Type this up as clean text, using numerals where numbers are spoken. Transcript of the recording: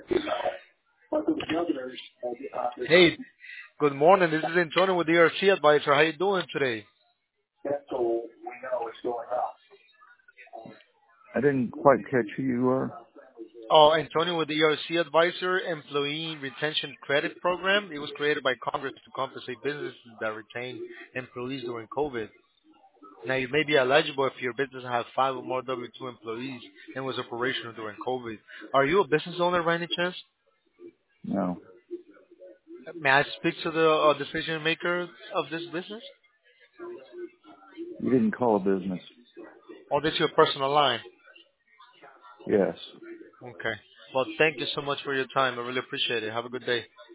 Hey, good morning. This is Antonio with ERC Advisor. How you doing today? I didn't quite catch who you were. Oh, Antonio with ERC Advisor, Employee Retention Credit Program. It was created by Congress to compensate businesses that retain employees during COVID. Now, you may be eligible if your business has 5 or more W-2 employees and was operational during COVID. Are you a business owner by any chance? No, May I speak to the decision maker of this business? you didn't call a business. Or this your personal line? Yes. Okay. Well, thank you so much for your time. I really appreciate it. Have a good day.